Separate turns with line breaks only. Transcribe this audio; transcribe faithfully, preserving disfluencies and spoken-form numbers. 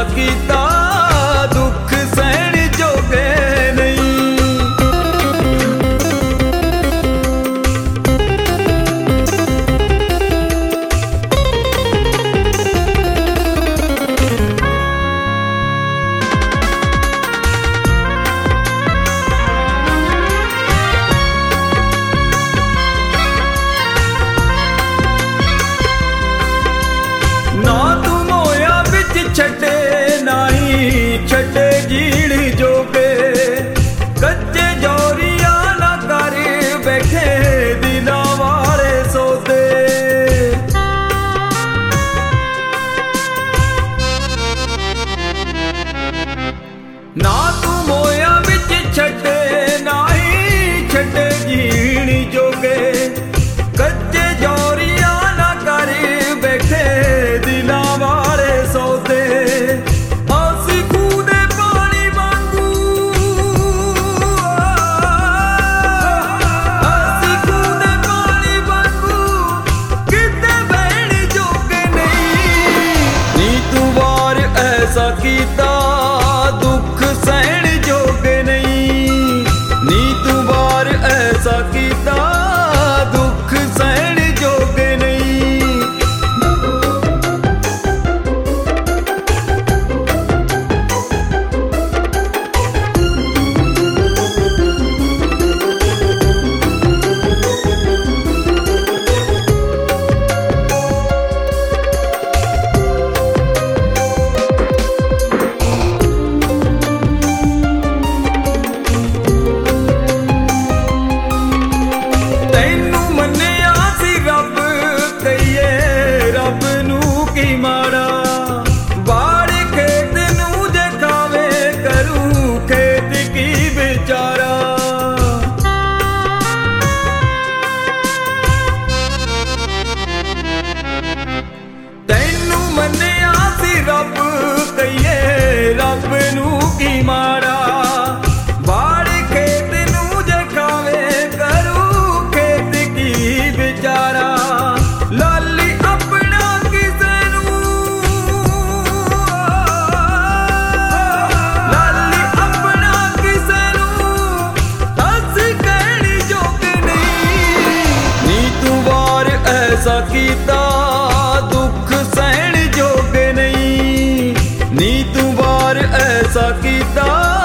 ऐसा कीता दुख सहन जोगे नहीं। ना तू मोया बिच छड़े नाही छड़े जीण जोगे, कच्चे जोरिया ना कर बैठे दिला वाले सौदे। ना तू मोया बिच छड़े नाही छड़े जीण जोगे, कच्चे जोरिया ना कर बैठे दिला वाले सौदे। आसी खूह दे पानी वांगू, आसी खूह दे पानी वांगू किते बहन जोगे नहीं। नी तू वार ऐसा कीता दुख सहन जोगे नहीं। नी तू वार ऐसा कीता दुख सहन जोगे नहीं। तैनू मन्निया सी रब कहिए रब नू की माड़ा, बाड़ खेत नू जे खावे करूं खेत की बेचारा। तैनू मन्निया सी रब कहिए रब नू की माड़ा, बाड़ खेत नू जे खावे करूं खेत की बेचारा। लाली अपना किसे नू, लाली अपना किसे नू हंस कहनी जोगे नहीं। नी तू वार ऐसा कीता दुख सहन जोगे नहीं। नी तू वार ऐसा कीता